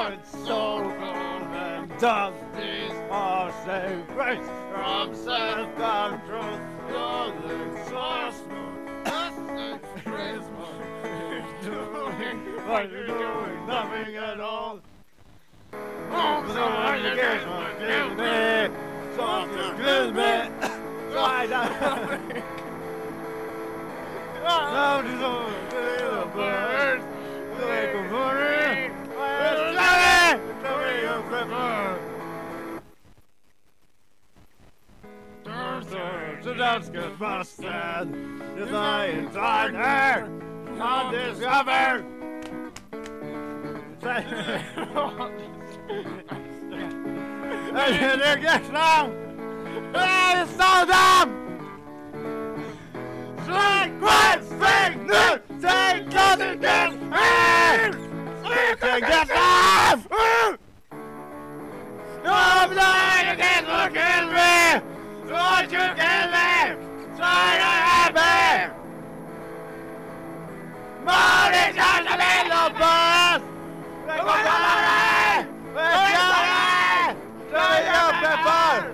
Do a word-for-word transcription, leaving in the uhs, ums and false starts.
it's so cold and dusty, all save grace from self-control. You're the source of dusty Christmas. Doing what you're doing, nothing at all. Oh, someone to get my kill me, someone to kill me. So I die. Now to the little birds, they go running. We're sorry, sorry, you're Christmas. Turn, turn, so that's good, busted. Just lie inside her, not discovered. And there gets now. Hey, it's so dumb. Like what? Fake news! Say nothing gets me! Nothing gets me! I'm lying against look at me! Don't you get me! Try to happy! Money just a little bus! Like a money! Let's go! Try to people!